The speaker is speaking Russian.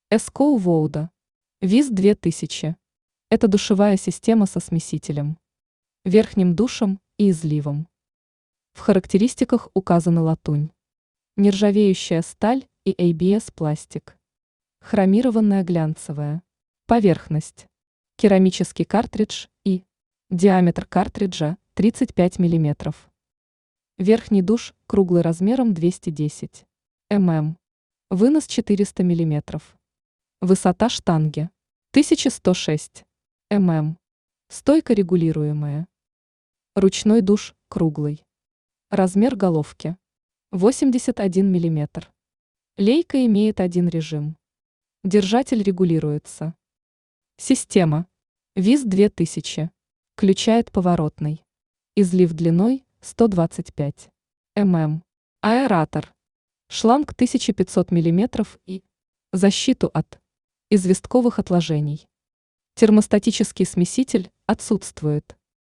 Эскоу Воуда. ВИЗ 2000. Это душевая система со смесителем, верхним душем и изливом. В характеристиках указана латунь, нержавеющая сталь и ABS пластик. Хромированная глянцевая поверхность, керамический картридж и диаметр картриджа 35 мм. Верхний душ круглый размером 210 мм. Вынос 400 мм. Высота штанги 1106 мм. Стойка регулируемая. Ручной душ круглый. Размер головки 81 мм. Лейка имеет один режим. Держатель регулируется. Система ВИЗ 2000. Включает поворотный. Излив длиной 125 мм. Аэратор. Шланг 1500 мм и защиту от известковых отложений. Термостатический смеситель отсутствует.